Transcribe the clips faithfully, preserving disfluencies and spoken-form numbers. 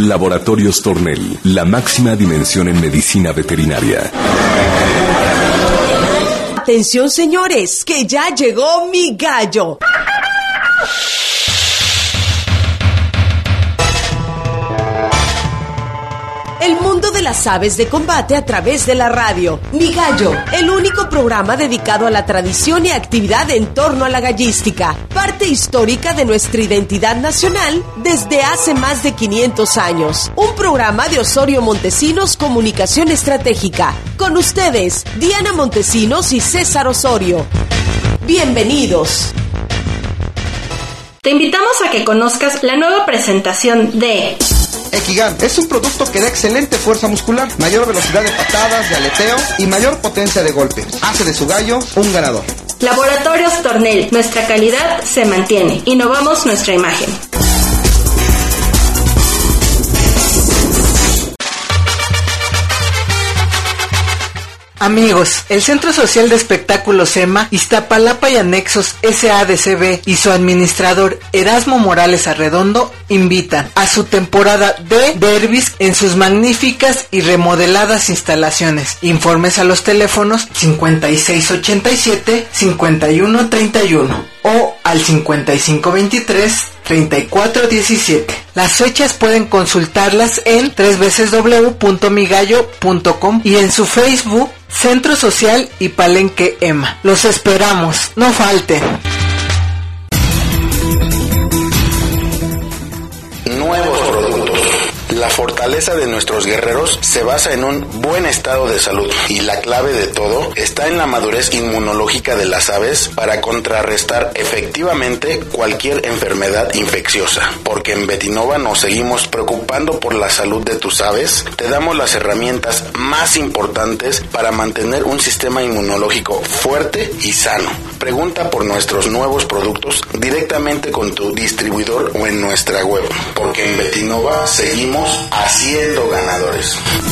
Laboratorios Tornel, la máxima dimensión en medicina veterinaria. Atención, señores, que ya llegó mi gallo. El mundo de las aves de combate a través de la radio. Mi Gallo, el único programa dedicado a la tradición y actividad en torno a la gallística, parte histórica de nuestra identidad nacional desde hace más de quinientos años. Un programa de Osorio Montesinos Comunicación Estratégica. Con ustedes, Diana Montesinos y César Osorio. Bienvenidos. Te invitamos a que conozcas la nueva presentación de Equigan es un producto que da excelente fuerza muscular, mayor velocidad de patadas, de aleteo y mayor potencia de golpe. Hace de su gallo un ganador. Laboratorios Tornel, nuestra calidad se mantiene. Innovamos nuestra imagen. Amigos, el Centro Social de Espectáculos SEMA, Iztapalapa y Anexos S A D C B y su administrador Erasmo Morales Arredondo invitan a su temporada de derbis en sus magníficas y remodeladas instalaciones. Informes a los teléfonos cincuenta y seis ochenta y siete, cincuenta y uno treinta y uno o al cincuenta y cinco veintitrés, treinta y cuatro diecisiete. Las fechas pueden consultarlas en doble u doble u doble u punto mi gallo punto com y en su Facebook Centro Social y Palenque EMA. Los esperamos, no falten. Nuevos productos. La fortaleza de nuestros guerreros se basa en un buen estado de salud y la clave de todo está en la madurez inmunológica de las aves para contrarrestar efectivamente cualquier enfermedad infecciosa. Porque en Betinova nos seguimos preocupando por la salud de tus aves, te damos las herramientas más importantes para mantener un sistema inmunológico fuerte y sano. Pregunta por nuestros nuevos productos directamente con tu distribuidor o en nuestra web, porque en Betinova seguimos haciendo ganadores.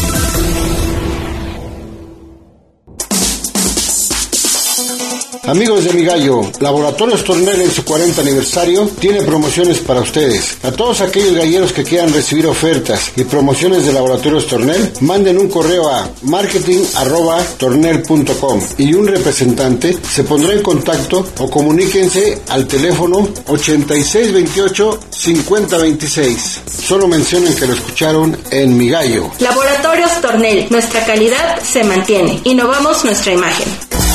Amigos de Mi Gallo, Laboratorios Tornel en su cuarenta aniversario tiene promociones para ustedes. A todos aquellos galleros que quieran recibir ofertas y promociones de Laboratorios Tornel, manden un correo a marketing arroba tornel punto com y un representante se pondrá en contacto o comuníquense al teléfono ochenta y seis veintiocho, cincuenta veintiséis. Solo mencionen que lo escucharon en Mi Gallo. Laboratorios Tornel, nuestra calidad se mantiene. Innovamos nuestra imagen.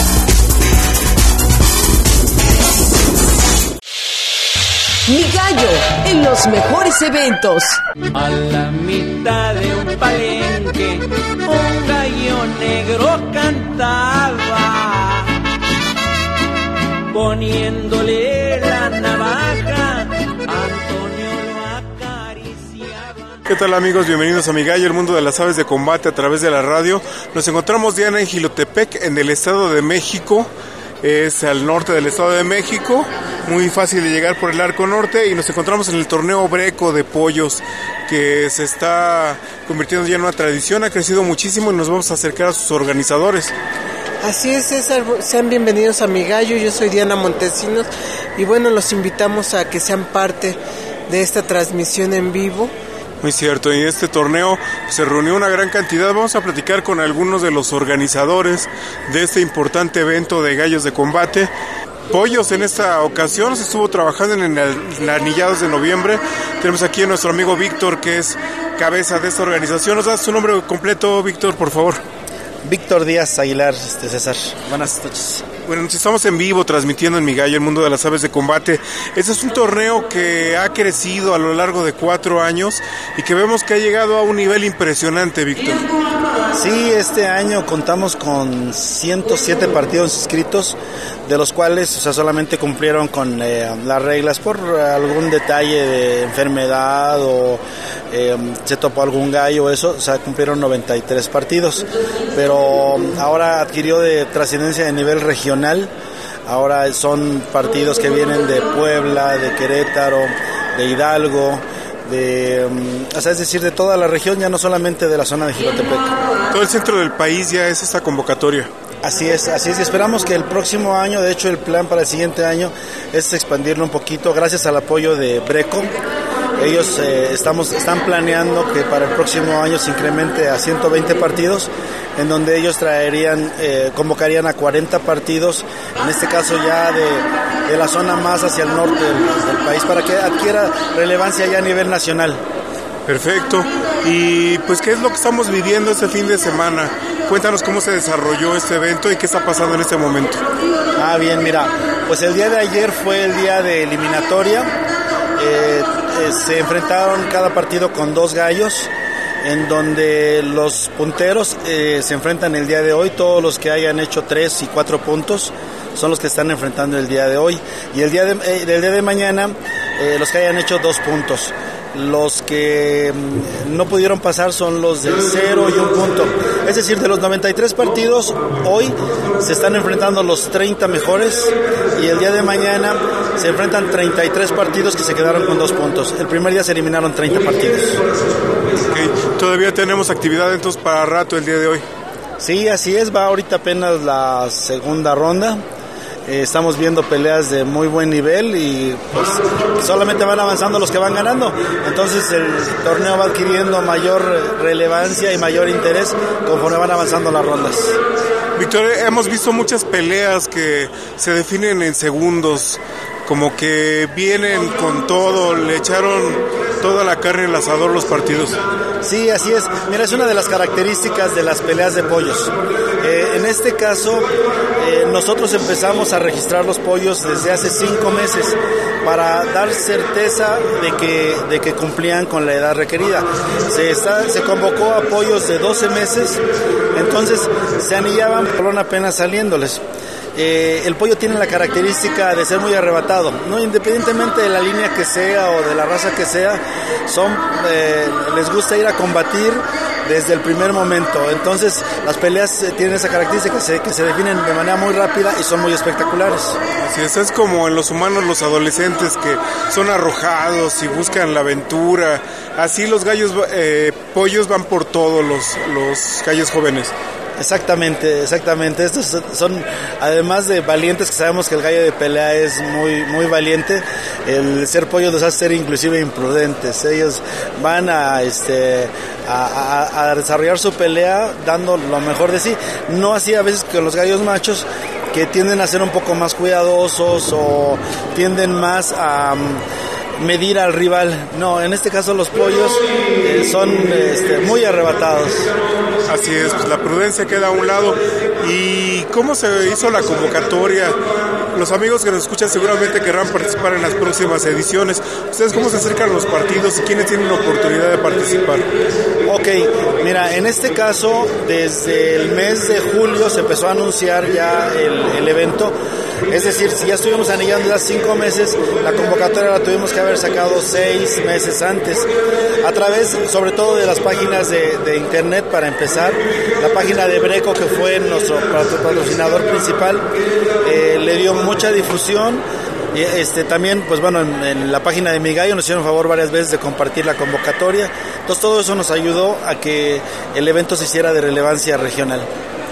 Mi Gallo, en los mejores eventos. A la mitad de un palenque, un gallo negro cantaba, poniéndole la navaja, Antonio lo acariciaba. ¿Qué tal, amigos? Bienvenidos a Mi Gallo, el mundo de las aves de combate a través de la radio. Nos encontramos, Diana, en Jilotepec, en el Estado de México. Es al norte del Estado de México, muy fácil de llegar por el Arco Norte, y nos encontramos en el torneo Breco de pollos que se está convirtiendo ya en una tradición, ha crecido muchísimo y nos vamos a acercar a sus organizadores. Así es, César, sean bienvenidos a Mi Gallo, yo soy Diana Montesinos y bueno, los invitamos a que sean parte de esta transmisión en vivo. Muy cierto, y en este torneo se reunió una gran cantidad. Vamos a platicar con algunos de los organizadores de este importante evento de gallos de combate. Pollos en esta ocasión se estuvo trabajando en el, en anillados de noviembre. Tenemos aquí a nuestro amigo Víctor, que es cabeza de esta organización. ¿Nos das su nombre completo, Víctor, por favor? Víctor Díaz Aguilar, este, César. Buenas noches. Bueno, estamos en vivo transmitiendo en Mi Gallo, el mundo de las aves de combate. Este es un torneo que ha crecido a lo largo de cuatro años y que vemos que ha llegado a un nivel impresionante, Víctor. Sí, este año contamos con ciento siete partidos inscritos, de los cuales, o sea, solamente cumplieron con eh, las reglas por algún detalle de enfermedad o eh, se topó algún gallo o eso, o sea, cumplieron noventa y tres partidos, pero ahora adquirió de trascendencia de nivel regional. Ahora son partidos que vienen de Puebla, de Querétaro, de Hidalgo, de, o sea, es decir, de toda la región, ya no solamente de la zona de Jilotepec. Todo el centro del país ya es esta convocatoria. Así es, así es, y esperamos que el próximo año, de hecho el plan para el siguiente año es expandirlo un poquito, gracias al apoyo de Breco. Ellos eh, estamos, están planeando que para el próximo año se incremente a ciento veinte partidos, en donde ellos traerían, eh, convocarían a cuarenta partidos, en este caso ya de, de la zona más hacia el norte del, del país, para que adquiera relevancia ya a nivel nacional. Perfecto. Y pues, ¿qué es lo que estamos viviendo este fin de semana? Cuéntanos cómo se desarrolló este evento y qué está pasando en este momento. Ah, bien, mira, pues el día de ayer fue el día de eliminatoria. Eh, eh, se enfrentaron cada partido con dos gallos, en donde los punteros eh, se enfrentan el día de hoy. Todos los que hayan hecho tres y cuatro puntos son los que están enfrentando el día de hoy. Y el día de, eh, del día de mañana, eh, los que hayan hecho dos puntos. Los que no pudieron pasar son los del cero y un punto. Es decir, de los noventa y tres partidos, hoy se están enfrentando los treinta mejores, y el día de mañana se enfrentan treinta y tres partidos que se quedaron con dos puntos. El primer día se eliminaron treinta partidos. Okay. Todavía tenemos actividad entonces para rato el día de hoy. Sí, así es, va ahorita apenas la segunda ronda. Eh, estamos viendo peleas de muy buen nivel y pues solamente van avanzando los que van ganando. Entonces el torneo va adquiriendo mayor relevancia y mayor interés conforme van avanzando las rondas. Víctor, hemos visto muchas peleas que se definen en segundos, como que vienen con todo, le echaron toda la carne en el asador los partidos. Sí, así es. Mira, es una de las características de las peleas de pollos. Eh, en este caso, eh, nosotros empezamos a registrar los pollos desde hace cinco meses para dar certeza de que, de que cumplían con la edad requerida. Se, está, se convocó a pollos de doce meses, entonces se anillaban por apenas saliéndoles. Eh, el pollo tiene la característica de ser muy arrebatado, no independientemente de la línea que sea o de la raza que sea, son eh, les gusta ir a combatir desde el primer momento. Entonces las peleas eh, tienen esa característica que se, que se definen de manera muy rápida y son muy espectaculares. Así es, es como en los humanos los adolescentes que son arrojados y buscan la aventura. Así los gallos eh, pollos van por todos los, los gallos jóvenes. Exactamente, exactamente. Estos son, además de valientes, que sabemos que el gallo de pelea es muy, muy valiente, el ser pollo los hace ser inclusive imprudentes. Ellos van a, este, a, a, a desarrollar su pelea dando lo mejor de sí. No así a veces que los gallos machos, que tienden a ser un poco más cuidadosos o tienden más a medir al rival. No, en este caso los pollos eh, son este, muy arrebatados. Así es, pues la prudencia queda a un lado. ¿Y cómo se hizo la convocatoria? Los amigos que nos escuchan seguramente querrán participar en las próximas ediciones. ¿Ustedes cómo se acercan a los partidos y quiénes tienen la oportunidad de participar? Ok, mira, en este caso, desde el mes de julio se empezó a anunciar ya el, el evento. Es decir, si ya estuvimos anillando ya cinco meses, la convocatoria la tuvimos que haber sacado seis meses antes, a través sobre todo de las páginas de, de internet para empezar. La página de Breco, que fue nuestro patrocinador principal, eh, le dio mucha difusión. Y este, también, pues bueno, en, en la página de Mi Gallo nos hicieron favor varias veces de compartir la convocatoria. Entonces todo eso nos ayudó a que el evento se hiciera de relevancia regional.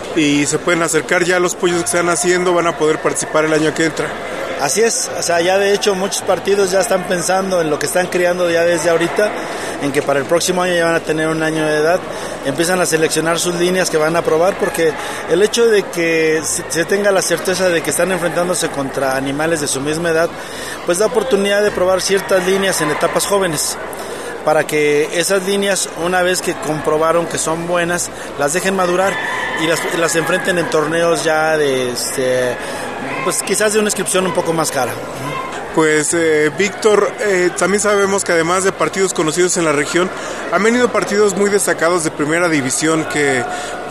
Y se pueden acercar ya a los pollos que están haciendo, van a poder participar el año que entra. Así es, o sea, ya de hecho muchos partidos ya están pensando en lo que están criando ya desde ahorita, en que para el próximo año ya van a tener un año de edad, empiezan a seleccionar sus líneas que van a probar, porque el hecho de que se tenga la certeza de que están enfrentándose contra animales de su misma edad, pues da oportunidad de probar ciertas líneas en etapas jóvenes, para que esas líneas, una vez que comprobaron que son buenas, las dejen madurar y las, las enfrenten en torneos ya de, este, pues quizás de una inscripción un poco más cara. Pues eh, Víctor, eh, también sabemos que además de partidos conocidos en la región, han venido partidos muy destacados de primera división que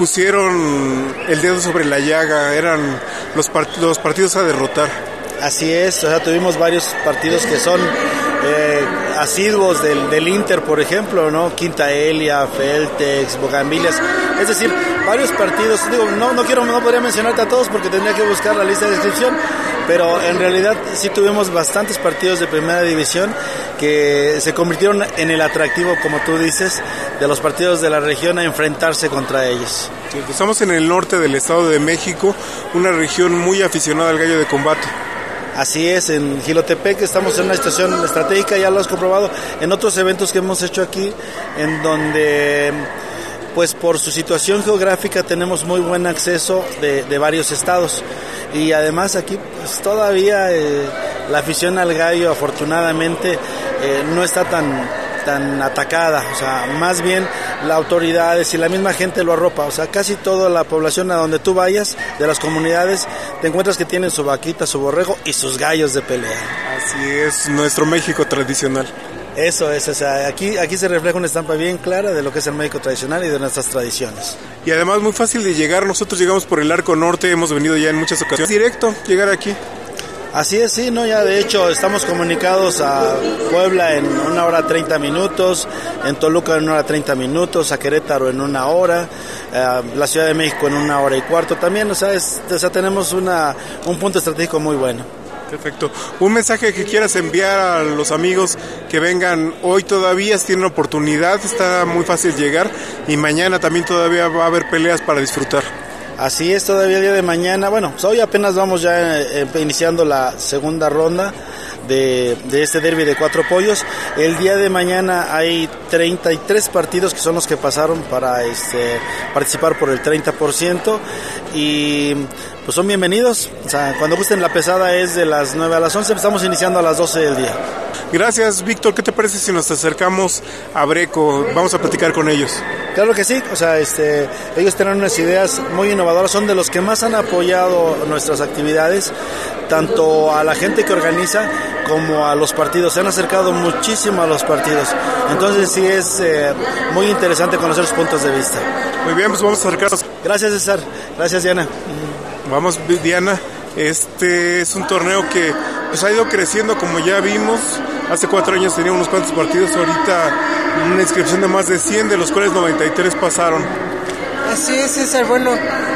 pusieron el dedo sobre la llaga, eran los, part- los partidos a derrotar. Así es, o sea, tuvimos varios partidos que son eh, asiduos del, del Inter, por ejemplo, ¿no? Quinta Elia, Feltex, Bogambilias, es decir, varios partidos. Digo, no, no quiero, no podría mencionarte a todos porque tendría que buscar la lista de descripción, pero en realidad sí tuvimos bastantes partidos de primera división que se convirtieron en el atractivo, como tú dices, de los partidos de la región a enfrentarse contra ellos. Estamos en el norte del Estado de México, una región muy aficionada al gallo de combate. Así es, en Jilotepec estamos en una situación estratégica, ya lo has comprobado en otros eventos que hemos hecho aquí, en donde pues por su situación geográfica tenemos muy buen acceso de, de varios estados, y además aquí pues todavía eh, la afición al gallo afortunadamente eh, no está tan tan atacada, o sea, más bien las autoridades y la misma gente lo arropa, o sea, casi toda la población a donde tú vayas, de las comunidades, te encuentras que tienen su vaquita, su borrego y sus gallos de pelea. Así es, nuestro México tradicional. Eso es, o sea, aquí, aquí se refleja una estampa bien clara de lo que es el México tradicional y de nuestras tradiciones. Y además muy fácil de llegar, nosotros llegamos por el Arco Norte, hemos venido ya en muchas ocasiones, directo, llegar aquí. Así es, sí, no, ya de hecho estamos comunicados a Puebla en una hora treinta minutos, en Toluca en una hora treinta minutos, a Querétaro en una hora, eh, la Ciudad de México en una hora y cuarto también, o sea, es, o sea tenemos una, un punto estratégico muy bueno. Perfecto. Un mensaje que quieras enviar a los amigos que vengan hoy todavía, si tienen oportunidad, está muy fácil llegar, y mañana también todavía va a haber peleas para disfrutar. Así es, todavía el día de mañana, bueno, pues hoy apenas vamos ya eh, iniciando la segunda ronda de, de este derbi de Cuatro Pollos. El día de mañana hay treinta y tres partidos que son los que pasaron para este, participar por el treinta por ciento, y pues son bienvenidos, o sea, cuando gusten. La pesada es de las nueve a las once, estamos iniciando a las doce del día. Gracias, Víctor. ¿Qué te parece si nos acercamos a Breco? Vamos a platicar con ellos. Claro que sí, o sea, este, ellos tienen unas ideas muy innovadoras, son de los que más han apoyado nuestras actividades, tanto a la gente que organiza como a los partidos. Se han acercado muchísimo a los partidos, entonces sí es eh, muy interesante conocer sus puntos de vista. Muy bien, pues vamos a acercarnos. Gracias, César. Gracias, Diana. Vamos, Diana. Este es un torneo que pues ha ido creciendo, como ya vimos. Hace cuatro años tenía unos cuantos partidos, ahorita una inscripción de más de cien, de los cuales noventa y tres pasaron. Así es, César. Bueno,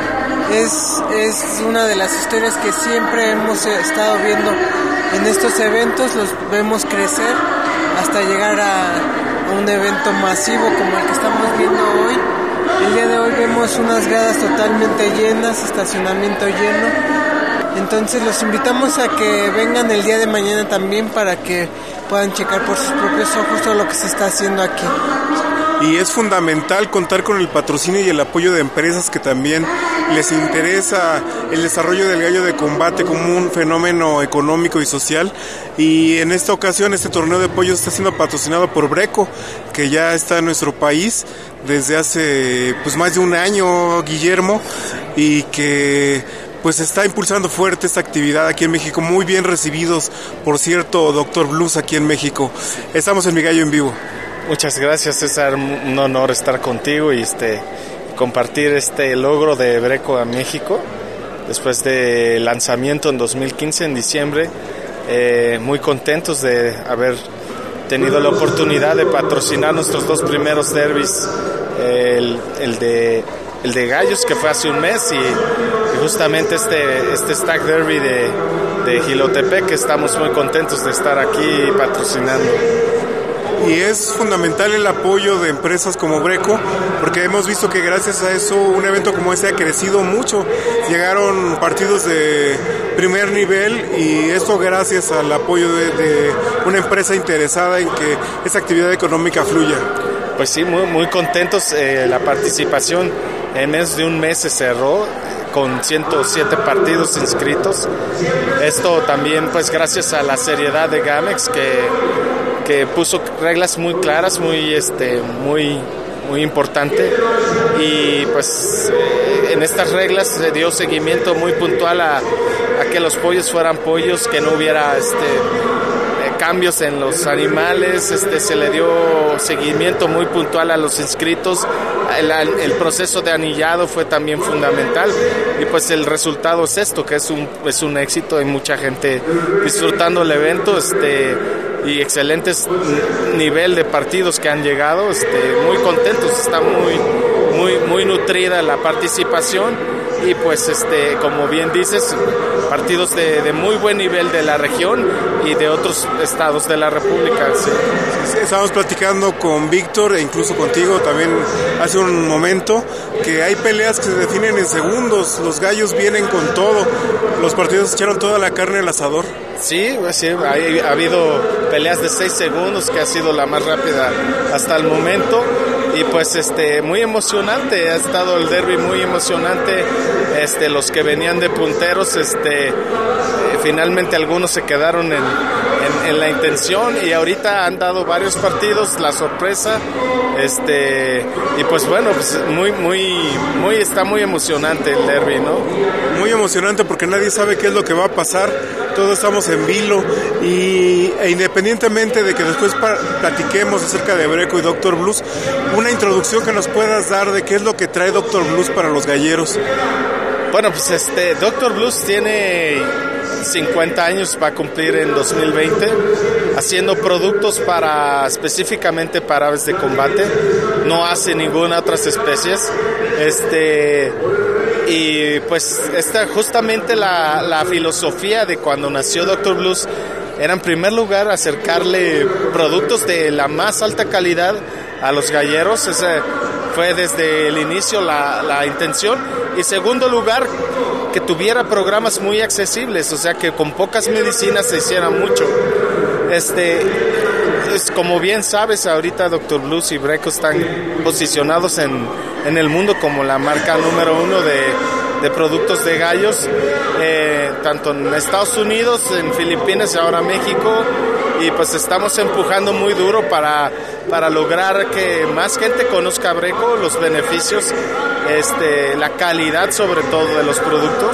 es, es una de las historias que siempre hemos estado viendo en estos eventos, los vemos crecer hasta llegar a, a un evento masivo como el que estamos viendo hoy. El día de hoy vemos unas gradas totalmente llenas, estacionamiento lleno. Entonces los invitamos a que vengan el día de mañana también para que puedan checar por sus propios ojos todo lo que se está haciendo aquí. Y es fundamental contar con el patrocinio y el apoyo de empresas que también les interesa el desarrollo del gallo de combate como un fenómeno económico y social. Y en esta ocasión este torneo de pollos está siendo patrocinado por Breco, que ya está en nuestro país desde hace pues más de un año, Guillermo, y que pues está impulsando fuerte esta actividad aquí en México. Muy bien recibidos, por cierto, doctor Blues, aquí en México. Estamos en Mi Gallo en Vivo. Muchas gracias, César. Un honor estar contigo y este compartir este logro de Breco a México después del lanzamiento en dos mil quince, en diciembre. Eh, muy contentos de haber tenido la oportunidad de patrocinar nuestros dos primeros derbis, el, el de el de gallos, que fue hace un mes, y, y justamente este este Stag Derby de, de Jilotepec, que estamos muy contentos de estar aquí patrocinando. Y es fundamental el apoyo de empresas como Breco, porque hemos visto que gracias a eso un evento como este ha crecido mucho. Llegaron partidos de primer nivel, y esto gracias al apoyo de, de una empresa interesada en que esa actividad económica fluya. Pues sí, muy, muy contentos. Eh, la participación en menos de un mes se cerró con ciento siete partidos inscritos. Esto también pues gracias a la seriedad de Gamex, que que puso reglas muy claras, muy este muy muy importante, y pues en estas reglas se dio seguimiento muy puntual a, a que los pollos fueran pollos, que no hubiera este cambios en los animales, este se le dio seguimiento muy puntual a los inscritos. El, el proceso de anillado fue también fundamental, y pues el resultado es esto, que es un es un éxito. Hay mucha gente disfrutando el evento, este y excelentes nivel de partidos que han llegado, este muy contentos. Está muy muy muy nutrida la participación, y pues este como bien dices, partidos de, de muy buen nivel de la región y de otros estados de la República. Sí. Sí, estábamos platicando con Víctor e incluso contigo también hace un momento, que hay peleas que se definen en segundos. Los gallos vienen con todo, los partidos echaron toda la carne al asador. Sí, pues sí, ha, ha habido peleas de seis segundos que ha sido la más rápida hasta el momento y pues este muy emocionante, ha estado el derby muy emocionante, este los que venían de punteros, este eh, finalmente algunos se quedaron en, en, en la intención y ahorita han dado varios partidos, la sorpresa, este y pues bueno, pues muy muy muy está muy emocionante el derby, ¿no? Muy emocionante porque nadie sabe qué es lo que va a pasar, todos estamos en vilo y e independientemente de que después pa- platiquemos acerca de Breco y Doctor Blues, una introducción que nos puedas dar de qué es lo que trae Doctor Blues para los galleros. Bueno, pues este Doctor Blues tiene cincuenta años, va a cumplir en dos mil veinte, haciendo productos para específicamente para aves de combate, no hace ninguna otras especies, este y pues esta justamente la, la filosofía de cuando nació Doctor Blues era en primer lugar acercarle productos de la más alta calidad a los galleros, esa fue desde el inicio la, la intención, y segundo lugar que tuviera programas muy accesibles, o sea que con pocas medicinas se hiciera mucho. Este, es, como bien sabes, ahorita Doctor Blues y Breco están posicionados en, en el mundo como la marca número uno de, de productos de gallos, eh, tanto en Estados Unidos, en Filipinas y ahora México, y pues estamos empujando muy duro para, para lograr que más gente conozca Breco, los beneficios, este, la calidad sobre todo de los productos.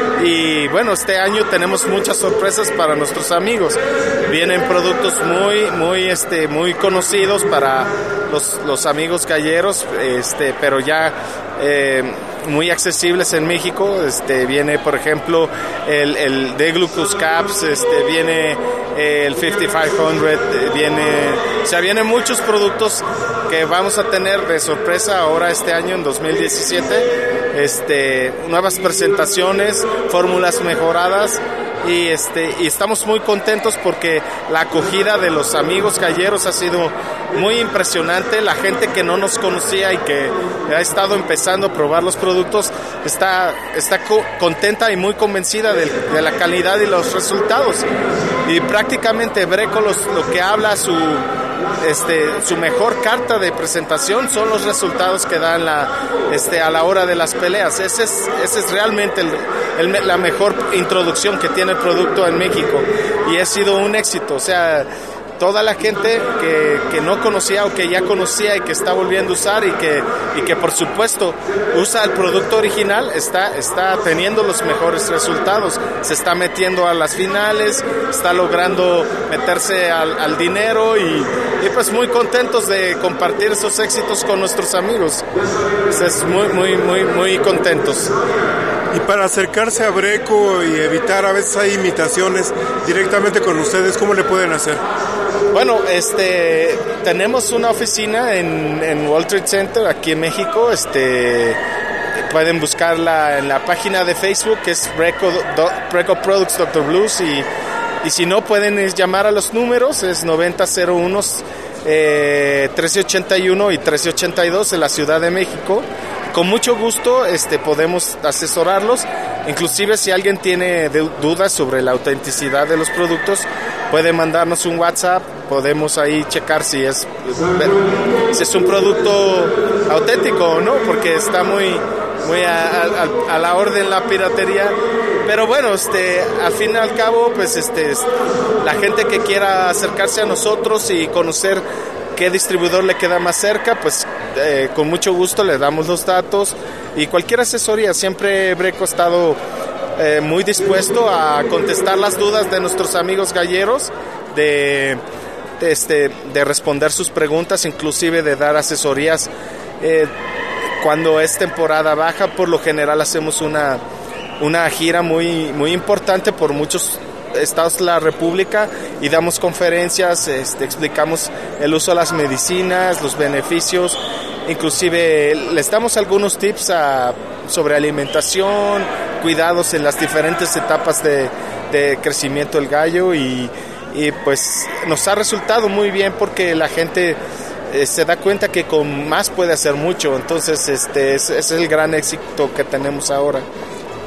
Y bueno, este año tenemos muchas sorpresas para nuestros amigos. Vienen productos muy, muy, este, muy conocidos para los, los amigos galleros, este, pero ya eh, muy accesibles en México. Este, viene, por ejemplo, el, el D-Glucose Caps, este, viene el cincuenta y cinco cien, viene, o sea, vienen muchos productos que vamos a tener de sorpresa ahora este año en dos mil diecisiete, este, nuevas presentaciones, fórmulas mejoradas. Y este y estamos muy contentos porque la acogida de los amigos galleros ha sido muy impresionante. La gente que no nos conocía y que ha estado empezando a probar los productos está, está co- contenta y muy convencida de, de la calidad y los resultados. Y prácticamente Breco los, lo que habla su este su mejor carta de presentación son los resultados que dan la este a la hora de las peleas. Ese es ese es realmente el, el, la mejor introducción que tiene el producto en México y ha sido un éxito. O sea, toda la gente que, que no conocía o que ya conocía y que está volviendo a usar y que y que por supuesto usa el producto original está está teniendo los mejores resultados, se está metiendo a las finales, está logrando meterse al, al dinero y, y pues muy contentos de compartir esos éxitos con nuestros amigos. Entonces, muy muy muy muy contentos. Y para acercarse a Breco y evitar, a veces hay imitaciones directamente con ustedes, ¿cómo le pueden hacer? Bueno, este, tenemos una oficina en, en World Trade Center aquí en México. Este, pueden buscarla en la página de Facebook, que es Breco, do, Breco Products Doctor Blues, y, y si no pueden llamar a los números, es noventa cero uno, eh, trece ochenta y uno y trece ochenta y dos en la Ciudad de México. Con mucho gusto este, podemos asesorarlos, inclusive si alguien tiene dudas sobre la autenticidad de los productos, puede mandarnos un WhatsApp, podemos ahí checar si es, si es un producto auténtico o no, porque está muy, muy a, a, a la orden la piratería. Pero bueno, este, al fin y al cabo, pues este, la gente que quiera acercarse a nosotros y conocer qué distribuidor le queda más cerca, pues eh, con mucho gusto le damos los datos y cualquier asesoría. Siempre Breco ha estado eh, muy dispuesto a contestar las dudas de nuestros amigos galleros, de, de, este, de responder sus preguntas, inclusive de dar asesorías eh, cuando es temporada baja. Por lo general hacemos una, una gira muy, muy importante por muchos estados de la República y damos conferencias, este, explicamos el uso de las medicinas, los beneficios, inclusive les damos algunos tips a, sobre alimentación, cuidados en las diferentes etapas de, de crecimiento del gallo y, y pues nos ha resultado muy bien porque la gente eh, se da cuenta que con más puede hacer mucho. Entonces este ese es el gran éxito que tenemos ahora.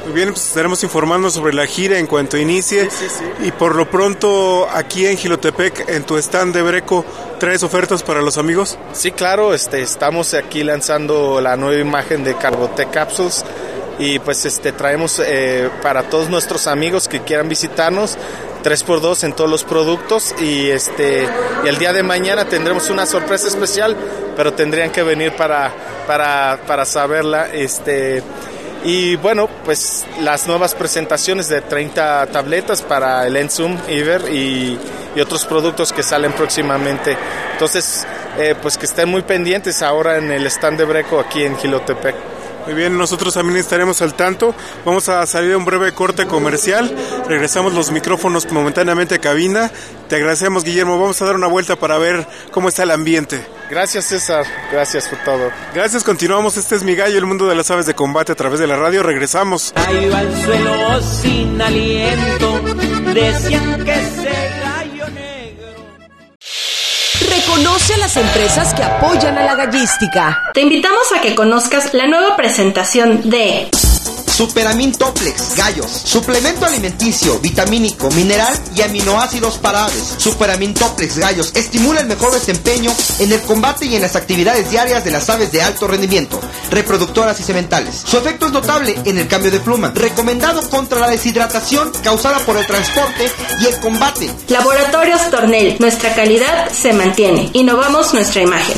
Muy bien, pues estaremos informando sobre la gira en cuanto inicie. Sí, sí, sí. Y por lo pronto, aquí en Jilotepec, en tu stand de Breco, ¿traes ofertas para los amigos? Sí, claro, este, estamos aquí lanzando la nueva imagen de Carbotec Capsules y pues este traemos eh, para todos nuestros amigos que quieran visitarnos tres por dos en todos los productos y este y el día de mañana tendremos una sorpresa especial, pero tendrían que venir para para para saberla. Este Y bueno, pues las nuevas presentaciones de treinta tabletas para el Enzum, Iber y, y otros productos que salen próximamente. Entonces, eh, pues que estén muy pendientes ahora en el stand de Breco aquí en Jilotepec. Muy bien, nosotros también estaremos al tanto. Vamos a salir a un breve corte comercial. Regresamos los micrófonos momentáneamente a cabina. Te agradecemos, Guillermo. Vamos a dar una vuelta para ver cómo está el ambiente. Gracias, César. Gracias por todo. Gracias, continuamos. Este es Mi Gallo, el mundo de las aves de combate a través de la radio. Regresamos. Ahí va el suelo sin aliento. Decían que ese gallo negro. Reconoce a las empresas que apoyan a la gallística. Te invitamos a que conozcas la nueva presentación de Superamin Toplex, gallos, suplemento alimenticio, vitamínico, mineral y aminoácidos para aves. Superamin Toplex, gallos, estimula el mejor desempeño en el combate y en las actividades diarias de las aves de alto rendimiento, reproductoras y sementales. Su efecto es notable en el cambio de pluma, recomendado contra la deshidratación causada por el transporte y el combate. Laboratorios Tornel, nuestra calidad se mantiene. Innovamos nuestra imagen.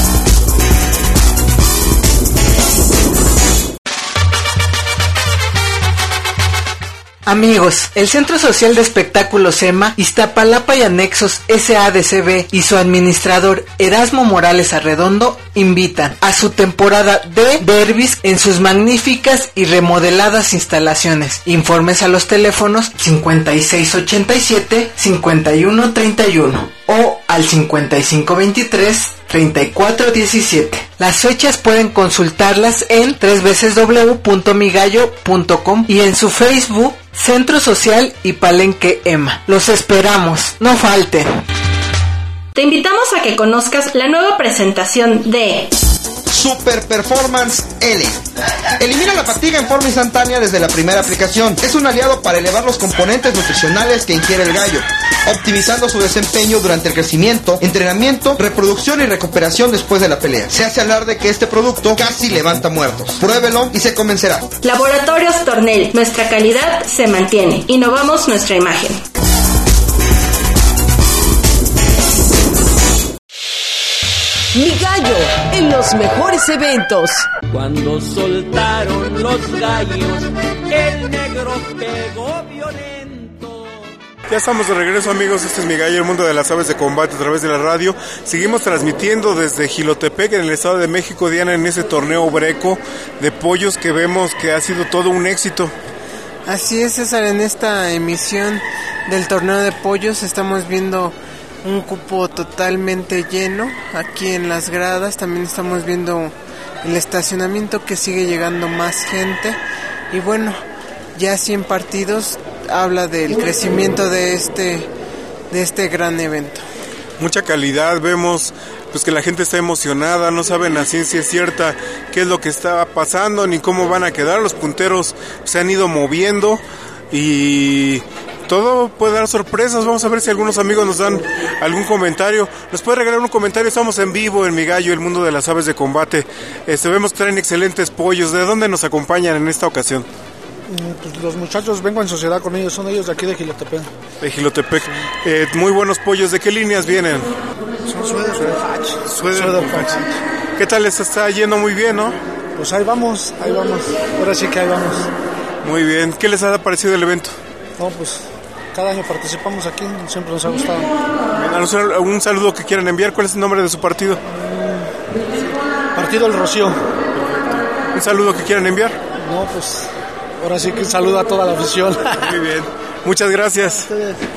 Amigos, el Centro Social de Espectáculos EMA, Iztapalapa y Anexos S A D C B y su administrador Erasmo Morales Arredondo invitan a su temporada de derbis en sus magníficas y remodeladas instalaciones. Informes a los teléfonos cincuenta y seis ochenta y siete, cincuenta y uno treinta y uno o al cincuenta y cinco veintitrés, treinta y cuatro diecisiete. Las fechas pueden consultarlas en doble u doble u doble u punto migallo punto com y en su Facebook Centro Social y Palenque EMA. Los esperamos, no falten. Te invitamos a que conozcas la nueva presentación de Super Performance L. Elimina la fatiga en forma instantánea desde la primera aplicación. Es un aliado para elevar los componentes nutricionales que ingiere el gallo, optimizando su desempeño durante el crecimiento, entrenamiento, reproducción y recuperación después de la pelea. Se hace hablar de que este producto casi levanta muertos. Pruébelo y se convencerá. Laboratorios Tornel, nuestra calidad se mantiene. Innovamos nuestra imagen. Mi Gallo, en los mejores eventos. Cuando soltaron los gallos, el negro pegó violento. Ya estamos de regreso, amigos. Este es Mi Gallo, el mundo de las aves de combate a través de la radio. Seguimos transmitiendo desde Jilotepec, en el Estado de México, Diana, en ese torneo Breco de pollos que vemos que ha sido todo un éxito. Así es, César, en esta emisión del torneo de pollos estamos viendo un cupo totalmente lleno aquí en las gradas. También estamos viendo el estacionamiento que sigue llegando más gente. Y bueno, ya cien partidos habla del crecimiento de este, de este gran evento. Mucha calidad, vemos pues que la gente está emocionada, no saben a ciencia cierta qué es lo que está pasando ni cómo van a quedar. Los punteros se han ido moviendo y todo puede dar sorpresas. Vamos a ver si algunos amigos nos dan algún comentario. Nos puede regalar un comentario. Estamos en vivo en Mi Gallo, el mundo de las aves de combate. Este, vemos que traen excelentes pollos. ¿De dónde nos acompañan en esta ocasión? Pues los muchachos, vengo en sociedad con ellos, son ellos de aquí de Jilotepec. De Jilotepec. Eh, muy buenos pollos. ¿De qué líneas vienen? Son Sueder, Sueder. ¿Qué tal les está yendo? Muy bien, ¿no? Pues ahí vamos, ahí vamos. Ahora sí que ahí vamos. Muy bien. ¿Qué les ha parecido el evento? No, pues cada año participamos aquí, siempre nos ha gustado. Bien, un saludo que quieran enviar. ¿Cuál es el nombre de su partido? Partido El Rocío. Un saludo que quieran enviar. No, pues ahora sí que un saludo a toda la afición. Muy bien, muchas gracias.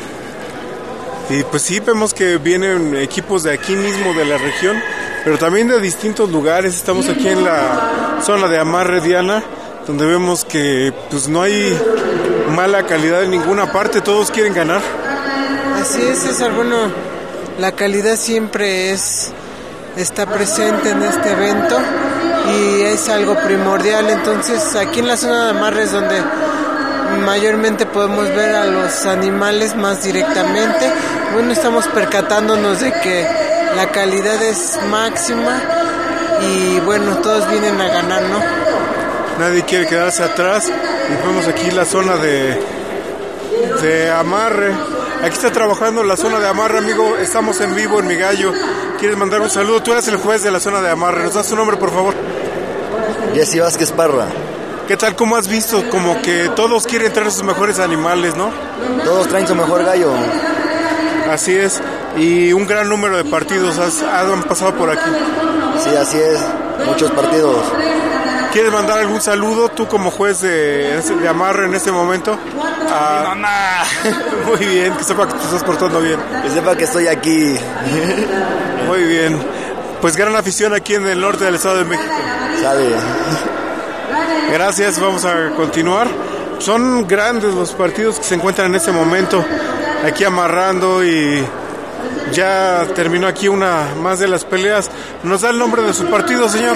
Y pues sí, vemos que vienen equipos de aquí mismo, de la región, pero también de distintos lugares. Estamos aquí en la zona de Amarre, Diana, donde vemos que pues no hay mala calidad en ninguna parte, todos quieren ganar. Así es, César. Bueno, la calidad siempre es está presente en este evento y es algo primordial. Entonces aquí en la zona de amarre es donde mayormente podemos ver a los animales más directamente. Bueno, estamos percatándonos de que la calidad es máxima y bueno, todos vienen a ganar, ¿no? Nadie quiere quedarse atrás y vemos aquí la zona de, de amarre. Aquí está trabajando la zona de amarre, amigo. Estamos en vivo en Mi Gallo. ¿Quieres mandar un saludo? Tú eres el juez de la zona de amarre. ¿Nos das tu nombre, por favor? Jesse Vázquez Parra. ¿Qué tal? ¿Cómo has visto? Como que todos quieren traer sus mejores animales, ¿no? Todos traen su mejor gallo. Así es. Y un gran número de partidos has, han pasado por aquí. Sí, así es. Muchos partidos. ¿Quieres mandar algún saludo tú como juez de, de amarre en este momento? A mi mamá. Muy bien, que sepa que te estás portando bien. Que sepa que estoy aquí. Muy bien. Pues gran afición aquí en el norte del Estado de México. Sabe. Gracias, vamos a continuar. Son grandes los partidos que se encuentran en este momento aquí amarrando y ya terminó aquí una más de las peleas. ¿Nos da el nombre de su partido, señor?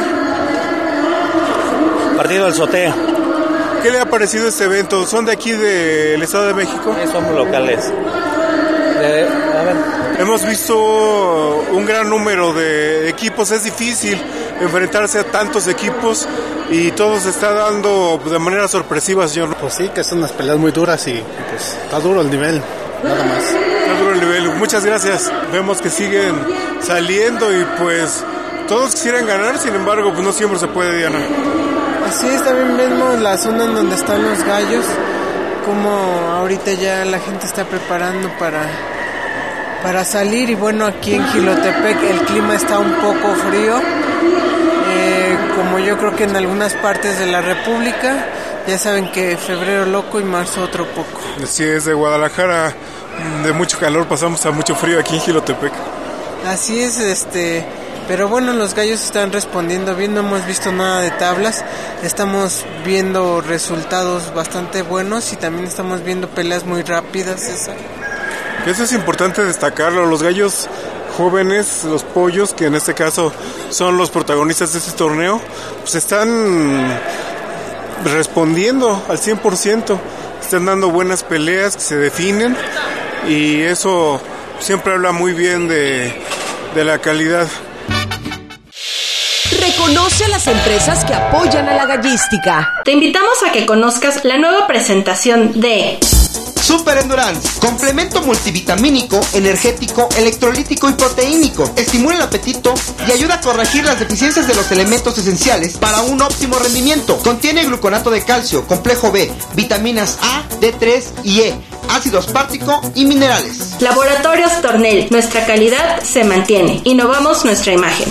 Partido del Sotea. ¿Qué le ha parecido este evento? ¿Son de aquí del Estado de México? Sí, somos locales. Eh, a ver. Hemos visto un gran número de equipos. Es difícil enfrentarse a tantos equipos y todo se está dando de manera sorpresiva, señor. Pues sí, que son unas peleas muy duras y pues está duro el nivel, nada más. Está duro el nivel. Muchas gracias. Vemos que siguen saliendo y pues todos quisieran ganar, sin embargo, pues no siempre se puede ganar. Así es, también vemos la zona en donde están los gallos, como ahorita ya la gente está preparando para, para salir. Y bueno, aquí en Jilotepec el clima está un poco frío, eh, como yo creo que en algunas partes de la República. Ya saben que febrero loco y marzo otro poco. Así es, de Guadalajara de mucho calor pasamos a mucho frío aquí en Jilotepec. Así es, este... Pero bueno, los gallos están respondiendo bien, no hemos visto nada de tablas, estamos viendo resultados bastante buenos y también estamos viendo peleas muy rápidas, César. Eso es importante destacarlo, los gallos jóvenes, los pollos, que en este caso son los protagonistas de este torneo, pues están respondiendo al cien por ciento, están dando buenas peleas que se definen y eso siempre habla muy bien de, de la calidad. Reconoce a las empresas que apoyan a la gallística. Te invitamos a que conozcas la nueva presentación de Super Endurance, complemento multivitamínico, energético, electrolítico y proteínico. Estimula el apetito y ayuda a corregir las deficiencias de los elementos esenciales para un óptimo rendimiento. Contiene gluconato de calcio, complejo B, vitaminas A, D tres y E, ácido aspartico y minerales. Laboratorios Tornel, nuestra calidad se mantiene. Innovamos nuestra imagen.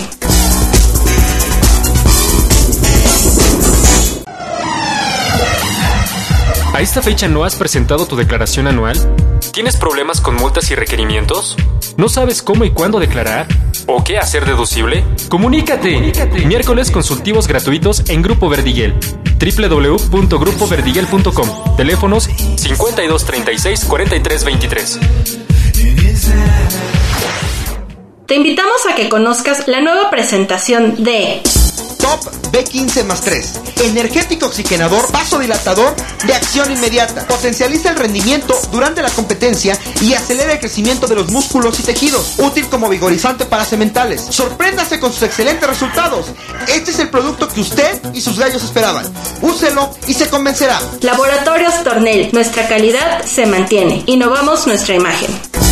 ¿A esta fecha no has presentado tu declaración anual? ¿Tienes problemas con multas y requerimientos? ¿No sabes cómo y cuándo declarar? ¿O qué hacer deducible? ¡Comunícate! ¡Comunícate! Miércoles consultivos gratuitos en Grupo Verdiguel. doble u doble u doble u punto grupo verdiguel punto com. Teléfonos cincuenta y dos treinta y seis cuarenta y tres veintitrés. Te invitamos a que conozcas la nueva presentación de Top B quince más tres, energético oxigenador, vasodilatador de acción inmediata, potencializa el rendimiento durante la competencia y acelera el crecimiento de los músculos y tejidos, útil como vigorizante para sementales. Sorpréndase con sus excelentes resultados. Este es el producto que usted y sus gallos esperaban. Úselo y se convencerá. Laboratorios Tornel, nuestra calidad se mantiene. Innovamos nuestra imagen.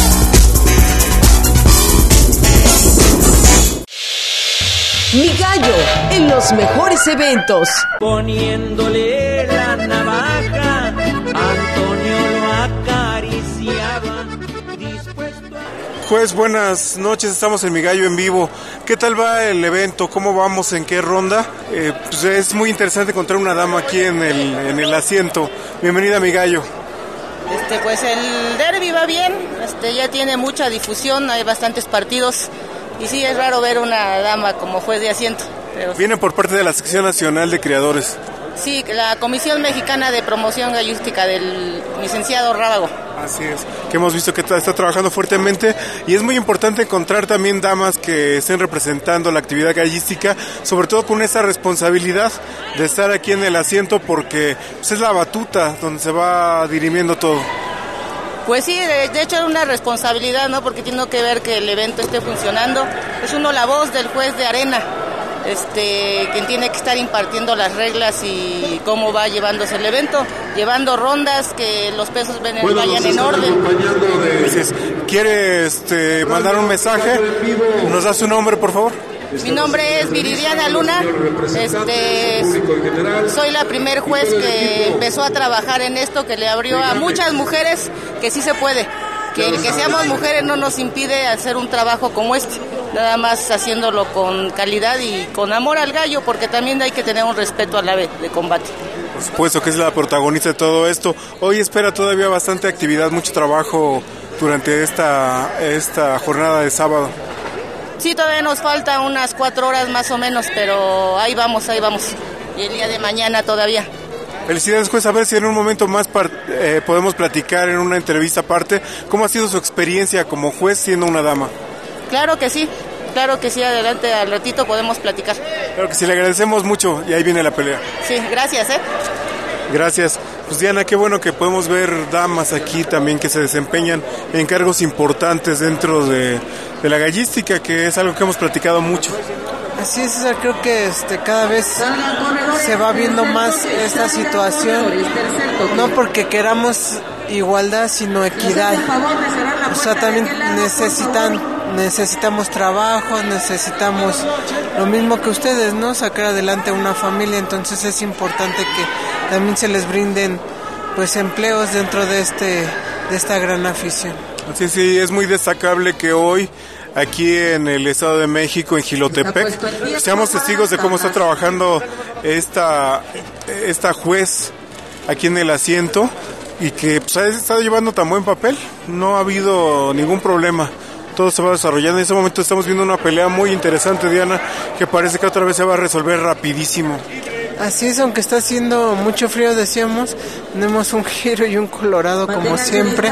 Mi Gallo, en los mejores eventos. Poniéndole la navaja, Antonio lo acariciaba, dispuesto a... Juez, buenas noches, estamos en Mi Gallo en vivo. ¿Qué tal va el evento? ¿Cómo vamos? ¿En qué ronda? Eh, pues es muy interesante encontrar una dama aquí en el, en el asiento. Bienvenida a Mi Gallo. Este, pues el derbi va bien, este, ya tiene mucha difusión, hay bastantes partidos. Y sí, es raro ver una dama como juez de asiento. Pero... Viene por parte de la Sección Nacional de Criadores. Sí, la Comisión Mexicana de Promoción Gallística del licenciado Rábago. Así es, que hemos visto que está, está trabajando fuertemente y es muy importante encontrar también damas que estén representando la actividad gallística, sobre todo con esa responsabilidad de estar aquí en el asiento porque pues, es la batuta donde se va dirimiendo todo. Pues sí, de, de hecho es una responsabilidad, ¿no? Porque tiene que ver que el evento esté funcionando. Es uno la voz del juez de arena, este, quien tiene que estar impartiendo las reglas y cómo va llevándose el evento, llevando rondas, que los pesos ven, bueno, vayan en orden. Gracias. ¿Quiere este, mandar un mensaje? ¿Nos da su nombre, por favor? Mi nombre es Viridiana Luna, este, soy la primer juez que empezó a trabajar en esto, que le abrió a muchas mujeres que sí se puede, que el que seamos mujeres no nos impide hacer un trabajo como este, nada más haciéndolo con calidad y con amor al gallo, porque también hay que tener un respeto al ave de combate. Por supuesto que es la protagonista de todo esto. Hoy espera todavía bastante actividad, mucho trabajo durante esta, esta jornada de sábado. Sí, todavía nos falta unas cuatro horas más o menos, pero ahí vamos, ahí vamos. Y el día de mañana todavía. Felicidades, juez. A ver si en un momento más par- eh, podemos platicar en una entrevista aparte. ¿Cómo ha sido su experiencia como juez siendo una dama? Claro que sí, claro que sí. Adelante, al ratito podemos platicar. Claro que sí, le agradecemos mucho y ahí viene la pelea. Sí, gracias, ¿eh? Gracias. Pues Diana, qué bueno que podemos ver damas aquí también que se desempeñan en cargos importantes dentro de, de la gallística, que es algo que hemos platicado mucho. Así es, César, creo que este, cada vez se va viendo más esta situación, no porque queramos igualdad, sino equidad. O sea, también necesitan, necesitamos trabajo, necesitamos lo mismo que ustedes, ¿no? Sacar adelante una familia, entonces es importante que también se les brinden pues empleos dentro de este de esta gran afición. Sí, sí, es muy destacable que hoy aquí en el Estado de México, en Jilotepec, seamos testigos de cómo está trabajando esta, esta juez aquí en el asiento y que pues, ha estado llevando tan buen papel, no ha habido ningún problema, todo se va desarrollando. En este momento estamos viendo una pelea muy interesante, Diana, que parece que otra vez se va a resolver rapidísimo. Así es, aunque está haciendo mucho frío, decíamos, tenemos un Giro y un Colorado como siempre,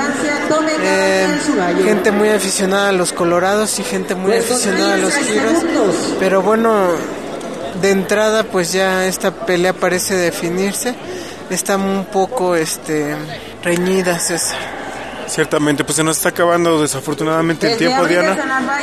eh, gente muy aficionada a los Colorados y gente muy aficionada a los Giros, pero bueno, de entrada pues ya esta pelea parece definirse, está un poco este reñida, César. Ciertamente, pues se nos está acabando desafortunadamente el tiempo, Diana,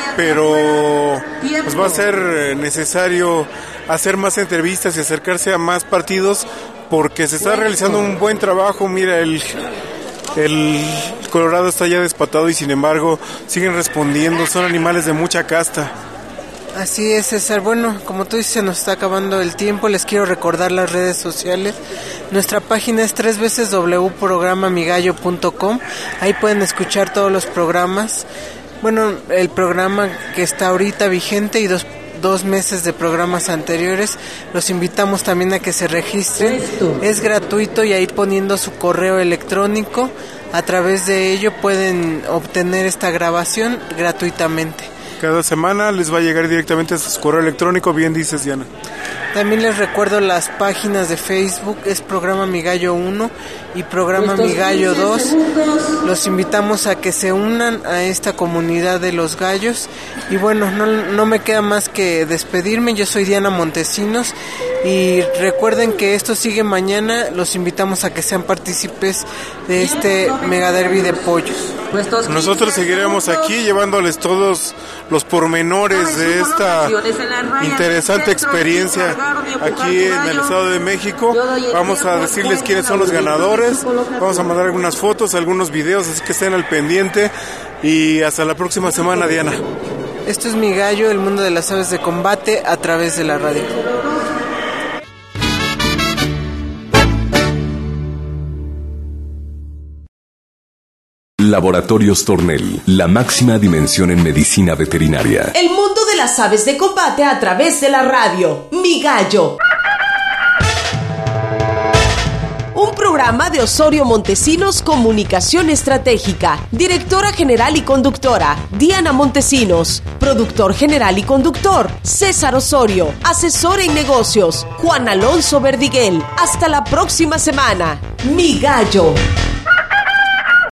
pero pues va a ser necesario hacer más entrevistas y acercarse a más partidos porque se está realizando un buen trabajo. Mira, el, el Colorado está ya despatado y sin embargo siguen respondiendo, son animales de mucha casta. Así es, César. Bueno, como tú dices, se nos está acabando el tiempo. Les quiero recordar las redes sociales. Nuestra página es tres veces doble u programa mi gallo punto com. Ahí pueden escuchar todos los programas. Bueno, el programa que está ahorita vigente y dos, dos meses de programas anteriores. Los invitamos también a que se registren. Es gratuito y ahí poniendo su correo electrónico, a través de ello pueden obtener esta grabación gratuitamente. Cada semana les va a llegar directamente a su correo electrónico, bien dices, Diana. También les recuerdo las páginas de Facebook, es Programa Mi Gallo uno y Programa Mi Gallo dos. Los invitamos a que se unan a esta comunidad de los gallos. Y bueno, no, no me queda más que despedirme. Yo soy Diana Montesinos y recuerden que esto sigue mañana. Los invitamos a que sean partícipes de este Mega Derby de pollos. Nosotros seguiremos aquí llevándoles todos los pormenores de esta interesante experiencia aquí en el Estado de México. Vamos a decirles quiénes son los ganadores, vamos a mandar algunas fotos, algunos videos, así que estén al pendiente y hasta la próxima semana, Diana. Esto es Mi Gallo, el mundo de las aves de combate a través de la radio. Laboratorios Tornel, la máxima dimensión en medicina veterinaria. El mundo de las aves de combate a través de la radio. Mi Gallo. Un programa de Osorio Montesinos Comunicación Estratégica. Directora general y conductora, Diana Montesinos. Productor general y conductor, César Osorio. Asesor en negocios, Juan Alonso Verdiguel. Hasta la próxima semana. Mi Gallo.